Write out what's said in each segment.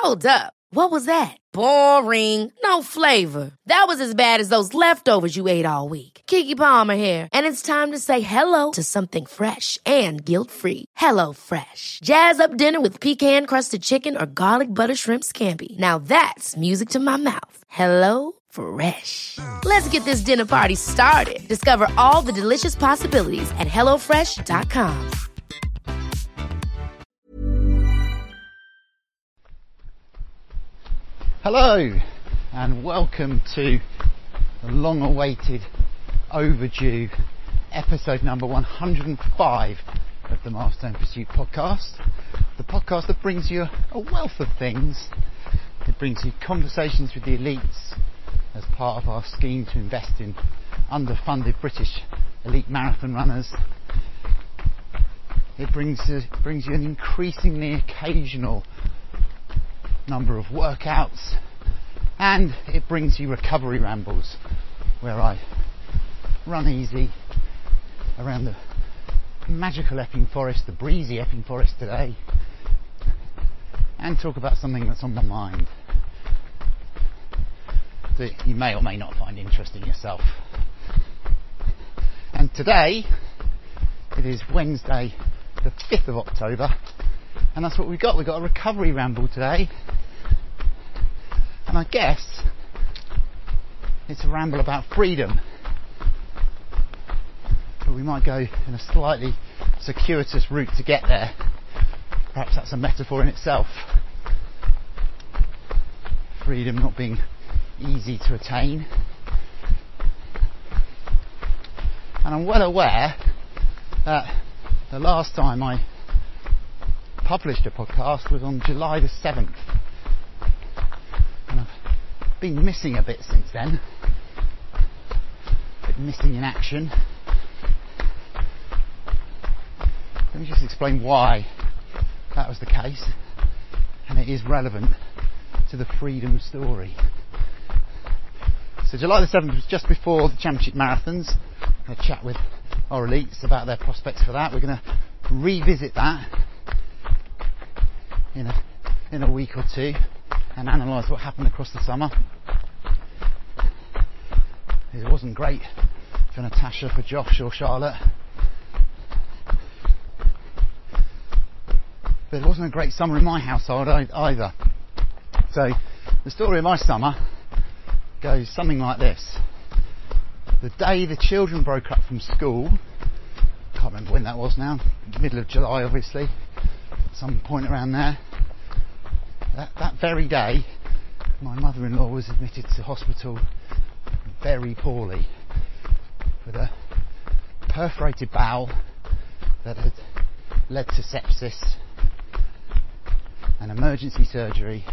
Hold up. What was that? Boring. No flavor. That was as bad as those leftovers you ate all week. Keke Palmer here, and it's time to say hello to something fresh and guilt-free. Hello Fresh. Jazz up dinner with pecan-crusted chicken or garlic butter shrimp scampi. Now that's music to my mouth. Hello Fresh. Let's get this dinner party started. Discover all the delicious possibilities at hellofresh.com. Hello and welcome to the long-awaited, overdue episode number 105 of the Milestone Pursuit podcast. The podcast that brings you a wealth of things. It brings you conversations with the elites as part of our scheme to invest in underfunded British elite marathon runners. It brings you an increasingly occasional number of workouts, and it brings you recovery rambles where I run easy around the magical Epping Forest, the breezy Epping Forest today, and talk about something that's on my mind that you may or may not find interesting yourself. And today it is Wednesday the 5th of October, and that's what we've got. We've got a recovery ramble today, and I guess it's a ramble about freedom, but we might go in a slightly circuitous route to get there. Perhaps that's a metaphor in itself. Freedom not being easy to attain. And I'm well aware that the last time I published a podcast was on July the 7th, and I've been missing a bit since then, a bit missing in action. Let me just explain why that was the case, and it is relevant to the freedom story. So July the 7th was just before the Championship Marathons. I had a chat with our elites about their prospects for that. We're going to revisit that in a week or two and analyse what happened across the summer. It wasn't great for Natasha, for Josh or Charlotte, but it wasn't a great summer in my household either. So the story of my summer goes something like this. The day the children broke up from school, can't remember when that was now, middle of July obviously, some point around there, that very day my mother-in-law was admitted to hospital very poorly with a perforated bowel that had led to sepsis and emergency surgery,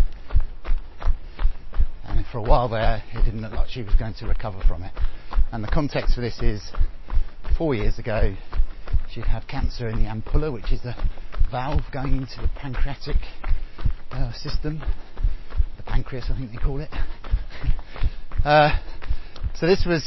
and for a while there it didn't look like she was going to recover from it. And the context for this is 4 years ago she'd had cancer in the ampulla, which is a valve going into the pancreatic system, the pancreas I think they call it. So this was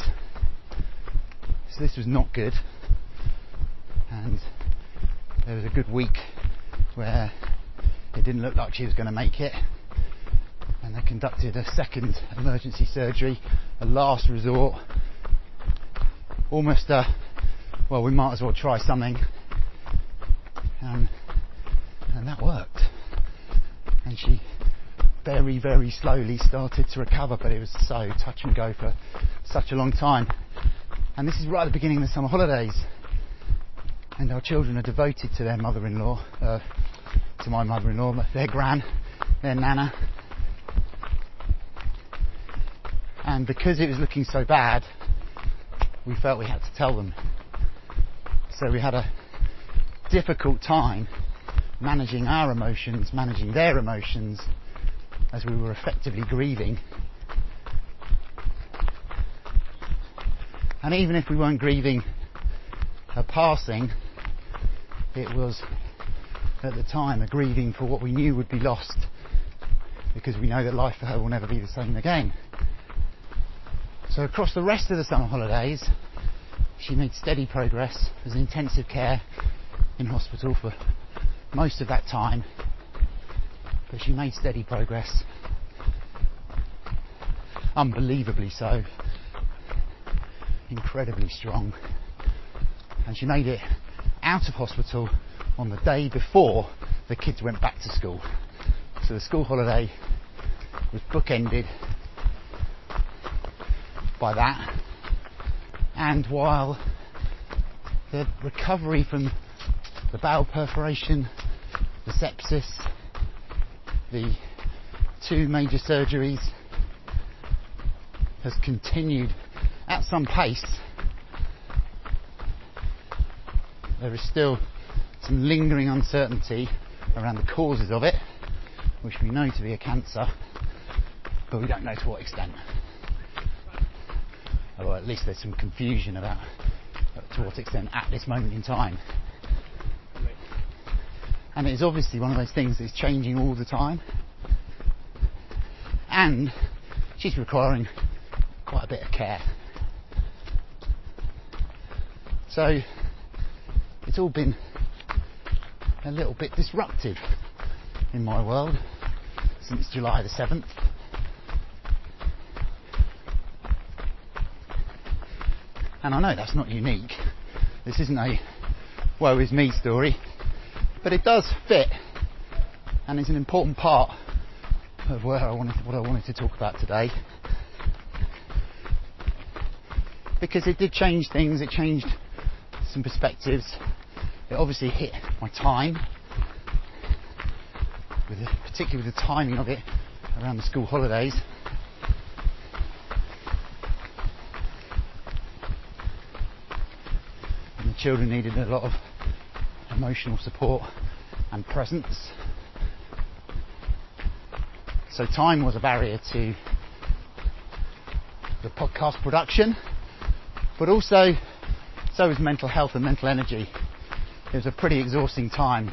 not good, and there was a good week where it didn't look like she was going to make it, and they conducted a second emergency surgery, a last resort, almost well, we might as well try something, and that worked, and she very, very slowly started to recover, but it was so touch and go for such a long time. And this is right at the beginning of the summer holidays, and our children are devoted to their mother-in-law, to my mother-in-law, their gran, their nana, and because it was looking so bad, we felt we had to tell them. So we had a difficult time managing our emotions, managing their emotions, as we were effectively grieving. And even if we weren't grieving her passing, it was at the time a grieving for what we knew would be lost, because we know that life for her will never be the same again. So across the rest of the summer holidays, she made steady progress, was in intensive care in hospital for most of that time, but she made steady progress. Unbelievably so. Incredibly strong. And she made it out of hospital on the day before the kids went back to school. So the school holiday was bookended by that. And while the recovery from the bowel perforation, the sepsis, the 2 major surgeries has continued at some pace, there is still some lingering uncertainty around the causes of it, which we know to be a cancer, but we don't know to what extent. Or at least there's some confusion about to what extent at this moment in time. And it is obviously one of those things that's changing all the time, and she's requiring quite a bit of care. So it's all been a little bit disruptive in my world since July the 7th. And I know that's not unique. This isn't a woe is me story, but it does fit and is an important part of what I wanted to talk about today. Because it did change things, it changed some perspectives. It obviously hit my time, particularly with the timing of it around the school holidays. And the children needed a lot of emotional support and presence. So time was a barrier to the podcast production, but also so was mental health and mental energy. It was a pretty exhausting time.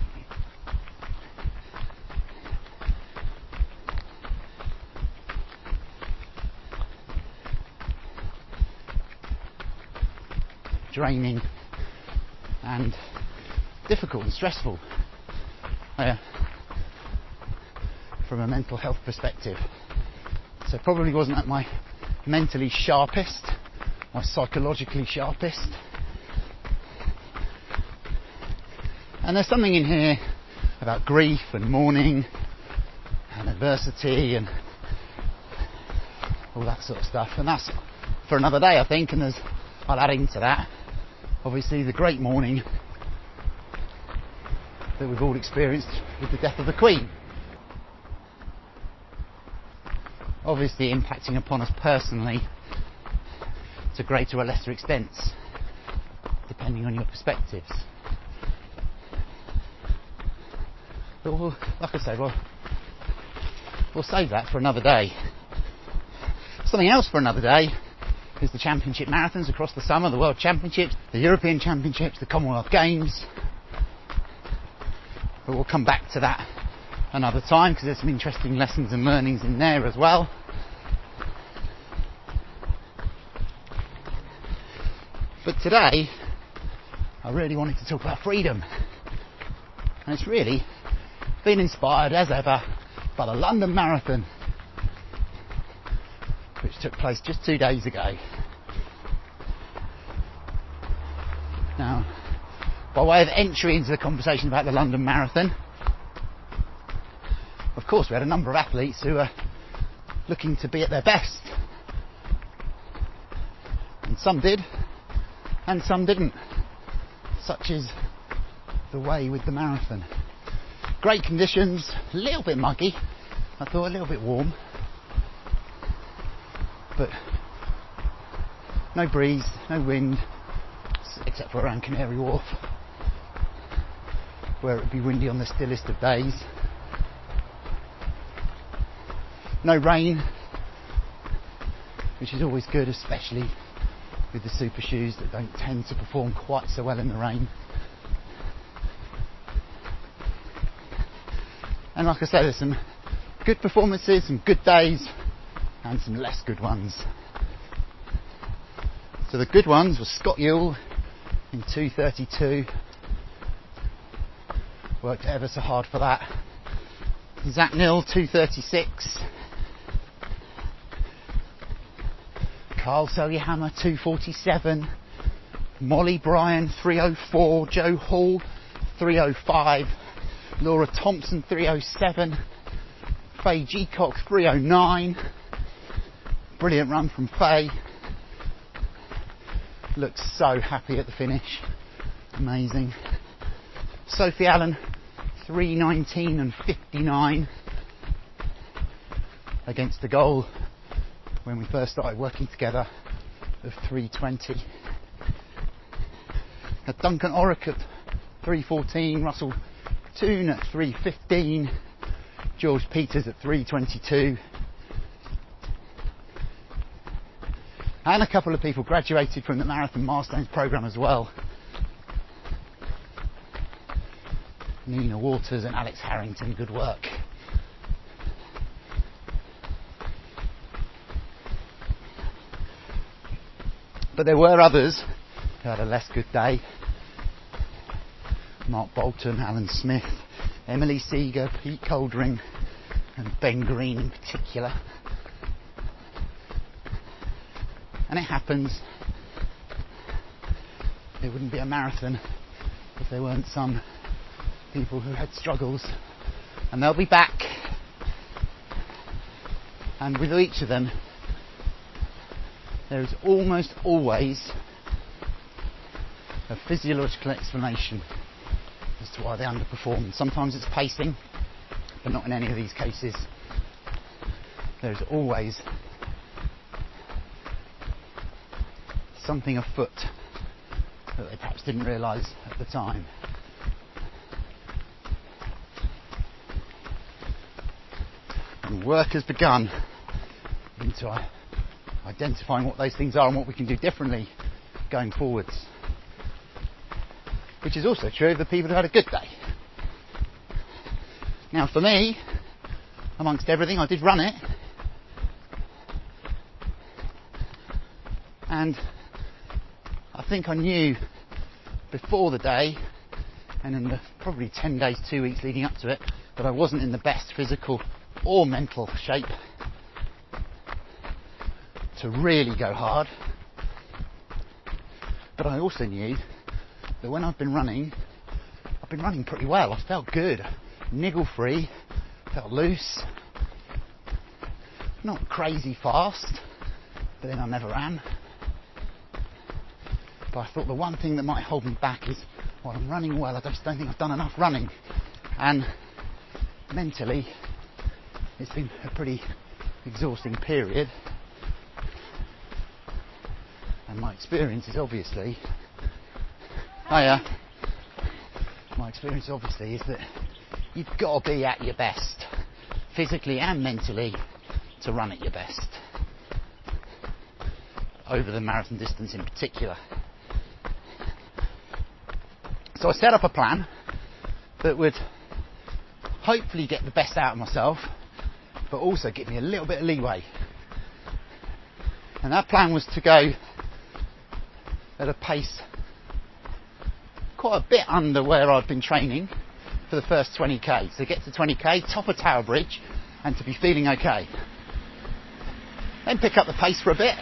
Draining and difficult and stressful from a mental health perspective. So probably wasn't at my mentally sharpest, my psychologically sharpest. And there's something in here about grief and mourning and adversity and all that sort of stuff. And that's for another day, I think. And I'll add into that, obviously, the great mourning that we've all experienced with the death of the Queen. Obviously impacting upon us personally to greater or lesser extents, depending on your perspectives. But like I say, we'll save that for another day. Something else for another day is the championship marathons across the summer, the World Championships, the European Championships, the Commonwealth Games. But we'll come back to that another time because there's some interesting lessons and learnings in there as well. But today, I really wanted to talk about freedom. And it's really been inspired as ever by the London Marathon, which took place just 2 days ago. Now, by way of entry into the conversation about the London Marathon, of course we had a number of athletes who were looking to be at their best. And some did, and some didn't. Such is the way with the marathon. Great conditions, a little bit muggy, I thought, a little bit warm, but no breeze, no wind, except for around Canary Wharf, where it would be windy on the stillest of days. No rain, which is always good, especially with the super shoes that don't tend to perform quite so well in the rain. And like I said, there's some good performances, some good days, and some less good ones. So the good ones were Scott Ewell in 2:32. Worked ever so hard for that. Zach Nill 2:36. Carl Selyehammer 2:47. Molly Bryan 3:04. Joe Hall 3:05. Laura Thompson 3:07. Faye Geacock 3:09. Brilliant run from Faye. Looks so happy at the finish. Amazing. Sophie Allen 3:19 and 59 against the goal when we first started working together of 3:20. Duncan Orrick at 3:14, Russell Toon at 3:15, George Peters at 3:22, and a couple of people graduated from the Marathon Milestones programme as well. Nina Waters and Alex Harrington, good work. But there were others who had a less good day. Mark Bolton, Alan Smith, Emily Seeger, Pete Coldring and Ben Green in particular. And it happens. It wouldn't be a marathon if there weren't some people who had struggles, and they'll be back. And with each of them, there is almost always a physiological explanation as to why they underperform. Sometimes it's pacing, but not in any of these cases. There's always something afoot that they perhaps didn't realise at the time. And work has begun into identifying what those things are and what we can do differently going forwards. Which is also true of the people who had a good day. Now for me, amongst everything, I did run it. And I think I knew before the day, and in the probably 10 days, 2 weeks leading up to it, that I wasn't in the best physical or mental shape to really go hard. But I also knew that when I've been running pretty well. I felt good, niggle free, felt loose, not crazy fast, but then I never ran. But I thought the one thing that might hold me back is, while I'm running well, I just don't think I've done enough running. And mentally, it's been a pretty exhausting period. And my experience is obviously, is that you've got to be at your best, physically and mentally, to run at your best. Over the marathon distance in particular. So I set up a plan that would hopefully get the best out of myself, but also give me a little bit of leeway. And that plan was to go at a pace quite a bit under where I'd been training for the first 20k. So get to 20k, top of Tower Bridge, and to be feeling okay. Then pick up the pace for a bit.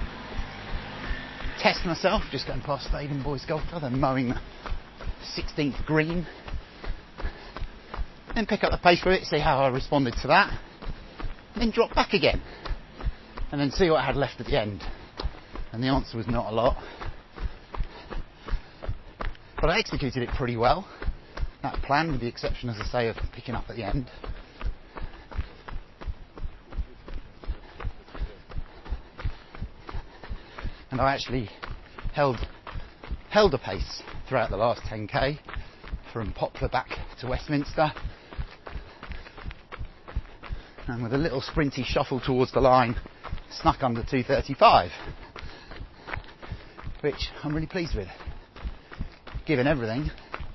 Test myself, just going past Stadium Boys Golf Club and mowing the 16th green. Then pick up the pace for it, see how I responded to that. Then drop back again. And then see what I had left at the end. And the answer was not a lot. But I executed it pretty well, that plan, with the exception, as I say, of picking up at the end. And I actually held a pace throughout the last 10k, from Poplar back to Westminster. And with a little sprinty shuffle towards the line, snuck under 2:35, which I'm really pleased with, given everything,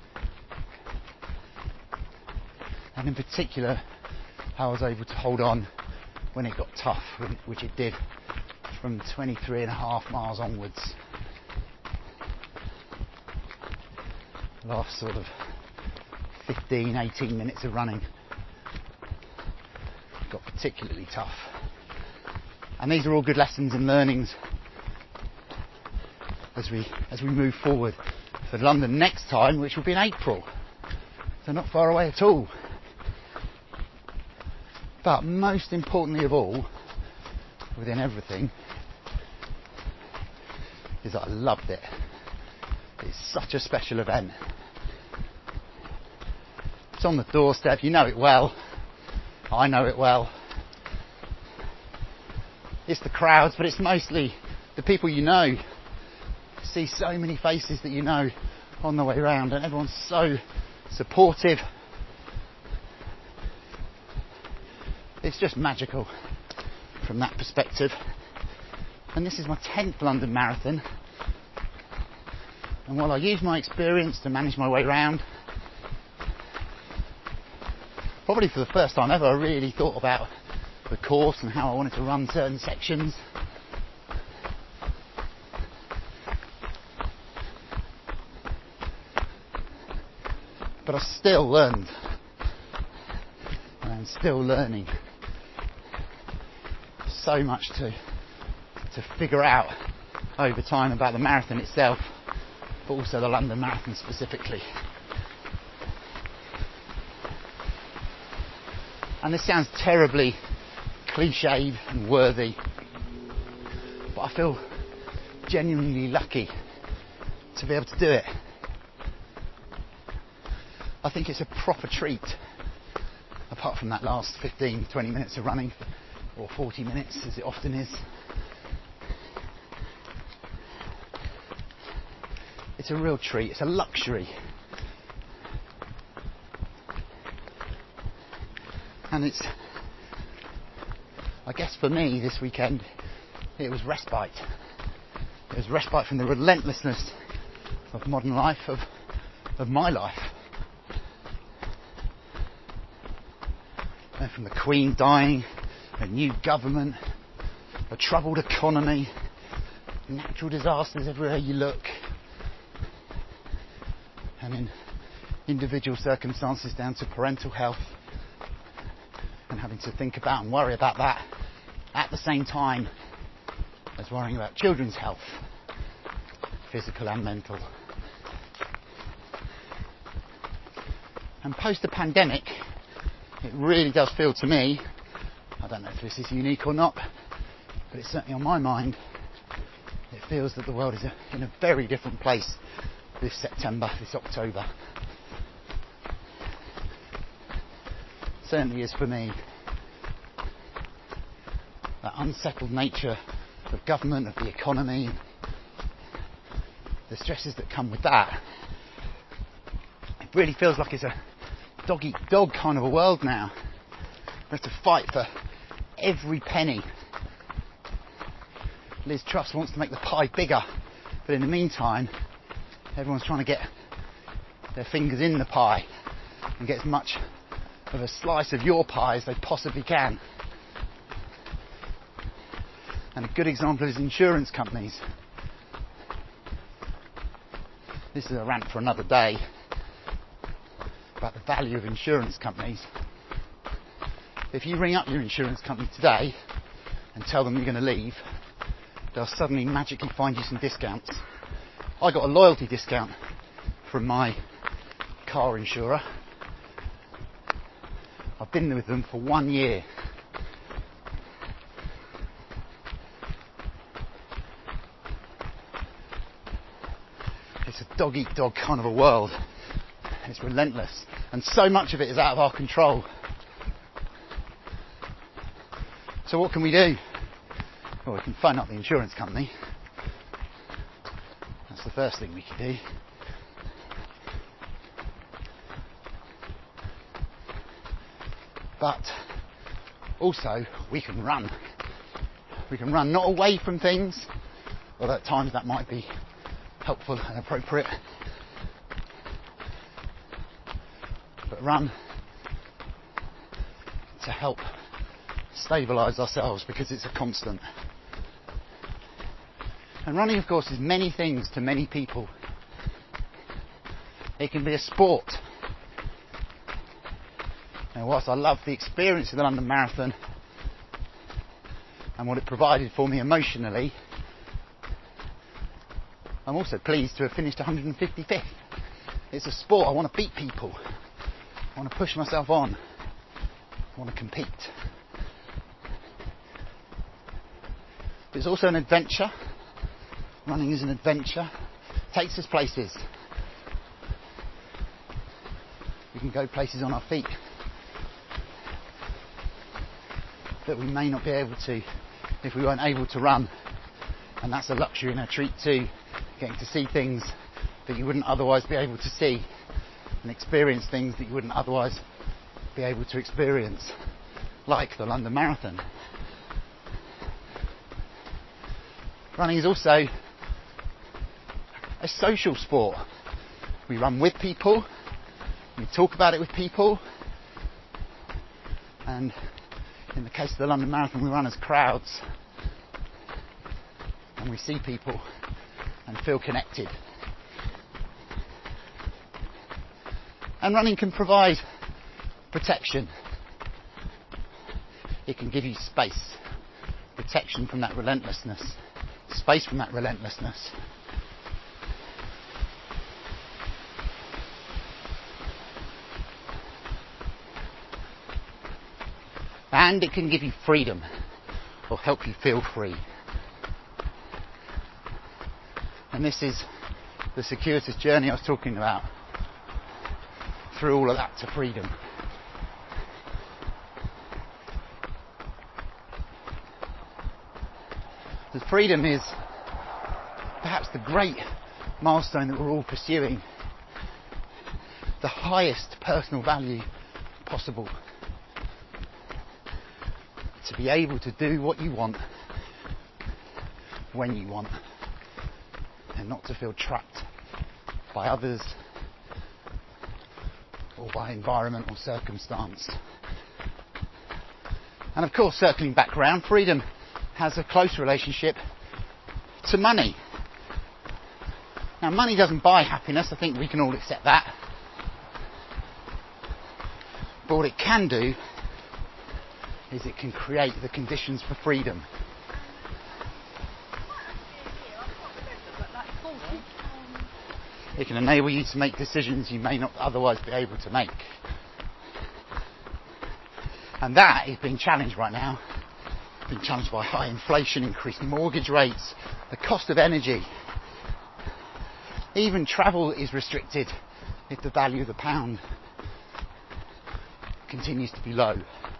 and in particular how I was able to hold on when it got tough, which it did from 23.5 miles onwards. Last sort of 15-18 minutes of running got particularly tough. And these are all good lessons and learnings as we move forward for London next time, which will be in April. So not far away at all. But most importantly of all, within everything, is that I loved it. It's such a special event. It's on the doorstep, you know it well. I know it well. It's the crowds, but it's mostly the people you know. See so many faces that you know on the way round, and everyone's so supportive. It's just magical from that perspective. And this is my 10th London Marathon. And while I use my experience to manage my way round, probably for the first time ever, I really thought about the course and how I wanted to run certain sections. But I still learned, and I'm still learning. So much to figure out over time about the marathon itself, but also the London Marathon specifically. And this sounds terribly cliched and worthy, but I feel genuinely lucky to be able to do it. I think it's a proper treat, apart from that last 15-20 minutes of running, or 40 minutes as it often is. It's a real treat, it's a luxury. And it's, I guess for me this weekend, it was respite. It was respite from the relentlessness of modern life, of my life. And from the Queen dying, a new government, a troubled economy, natural disasters everywhere you look, and in individual circumstances down to parental health, and having to think about and worry about that at the same time as worrying about children's health, physical and mental. And post the pandemic, it really does feel to me, I don't know if this is unique or not, but it's certainly on my mind, it feels that the world is in a very different place this September, this October. Certainly is for me. That unsettled nature of government, of the economy, the stresses that come with that. It really feels like it's a dog-eat-dog kind of a world now. We have to fight for every penny. Liz Truss wants to make the pie bigger, but in the meantime, everyone's trying to get their fingers in the pie and get as much of a slice of your pie as they possibly can. And a good example is insurance companies. This is a rant for another day about the value of insurance companies. If you ring up your insurance company today and tell them you're going to leave, they'll suddenly magically find you some discounts. I got a loyalty discount from my car insurer. I've been with them for 1 year. It's a dog-eat-dog kind of a world. It's relentless. And so much of it is out of our control. So what can we do? Well, we can phone up the insurance company. That's the first thing we can do. But also we can run. We can run not away from things, although at times that might be helpful and appropriate, but run to help stabilise ourselves, because it's a constant. And running, of course, is many things to many people. It can be a sport. Now, whilst I love the experience of the London Marathon and what it provided for me emotionally, I'm also pleased to have finished 155th. It's a sport. I want to beat people. I want to push myself on. I want to compete. But it's also an adventure. Running is an adventure. It takes us places. We can go places on our feet that we may not be able to if we weren't able to run. And that's a luxury and a treat too, getting to see things that you wouldn't otherwise be able to see and experience things that you wouldn't otherwise be able to experience, like the London Marathon. Running is also a social sport. We run with people, we talk about it with people, and in the case of the London Marathon, we run as crowds and we see people and feel connected. And running can provide protection. It can give you space, protection from that relentlessness, space from that relentlessness. And it can give you freedom, or help you feel free. And this is the circuitous journey I was talking about, through all of that to freedom. The freedom is perhaps the great milestone that we're all pursuing, the highest personal value possible. To be able to do what you want, when you want, and not to feel trapped by others or by environment or circumstance. And of course, circling back around, freedom has a close relationship to money. Now, money doesn't buy happiness, I think we can all accept that. But what it can do is it can create the conditions for freedom. It can enable you to make decisions you may not otherwise be able to make. And that is being challenged right now. Being challenged by high inflation, increased mortgage rates, the cost of energy. Even travel is restricted if the value of the pound continues to be low.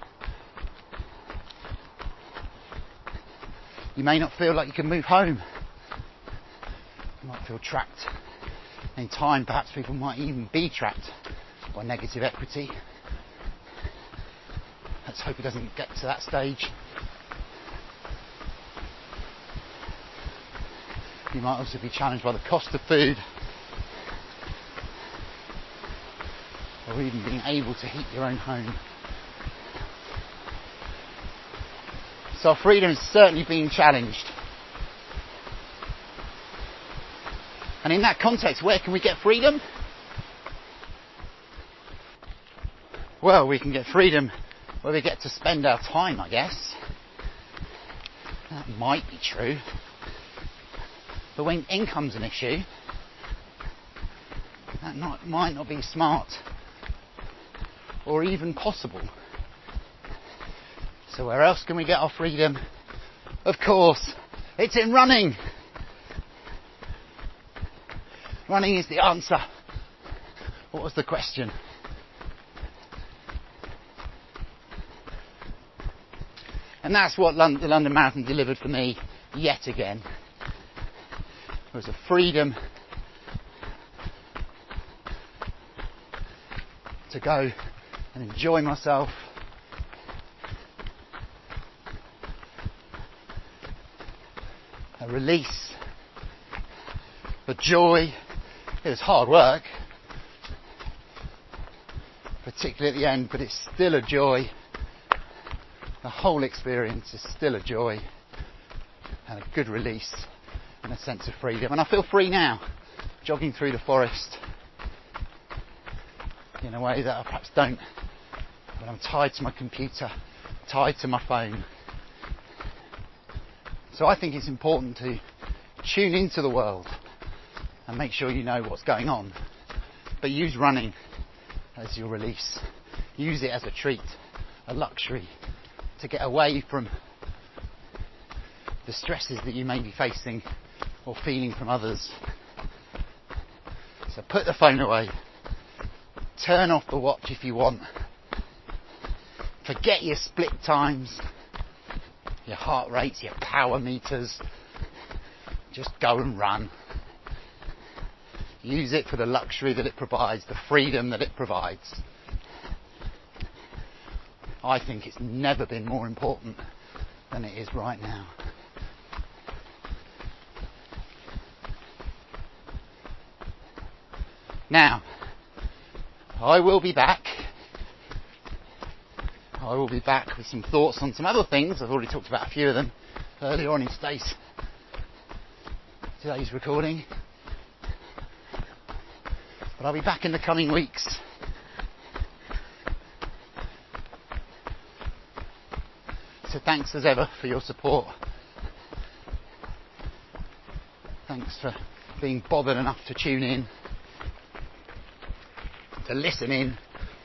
You may not feel like you can move home. You might feel trapped. In time, perhaps people might even be trapped by negative equity. Let's hope it doesn't get to that stage. You might also be challenged by the cost of food, or even being able to heat your own home. So our freedom is certainly being challenged. And in that context, where can we get freedom? Well, we can get freedom where we get to spend our time, I guess. That might be true. But when income's an issue, that might not be smart or even possible. So where else can we get our freedom? Of course, it's in running. Running is the answer. What was the question? And that's what the London Marathon delivered for me yet again. It was a freedom to go and enjoy myself. A release. A joy. It was hard work, particularly at the end, but it's still a joy. The whole experience is still a joy and a good release and a sense of freedom. And I feel free now, jogging through the forest in a way that I perhaps don't when I'm tied to my computer, tied to my phone. So I think it's important to tune into the world and make sure you know what's going on. But use running as your release. Use it as a treat, a luxury, to get away from the stresses that you may be facing or feeling from others. So put the phone away. Turn off the watch if you want. Forget your split times, your heart rates, your power meters. Just go and run. Use it for the luxury that it provides, the freedom that it provides. I think it's never been more important than it is right now. Now, I will be back. I will be back with some thoughts on some other things. I've already talked about a few of them earlier on in today's recording. But I'll be back in the coming weeks. So thanks as ever for your support. Thanks for being bothered enough to tune in, to listen in.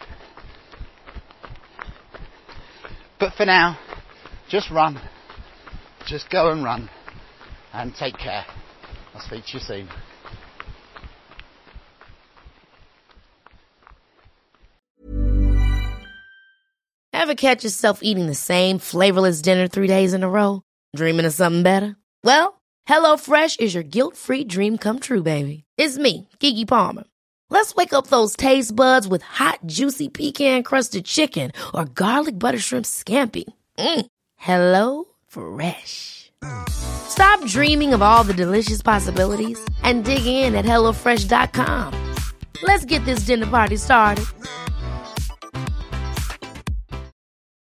But for now, just run. Just go and run. And take care. I'll speak to you soon. Ever catch yourself eating the same flavorless dinner 3 days in a row? Dreaming of something better? Well, HelloFresh is your guilt-free dream come true, baby. It's me, Keke Palmer. Let's wake up those taste buds with hot, juicy pecan-crusted chicken or garlic butter shrimp scampi. Hello Fresh. Stop dreaming of all the delicious possibilities and dig in at HelloFresh.com. Let's get this dinner party started.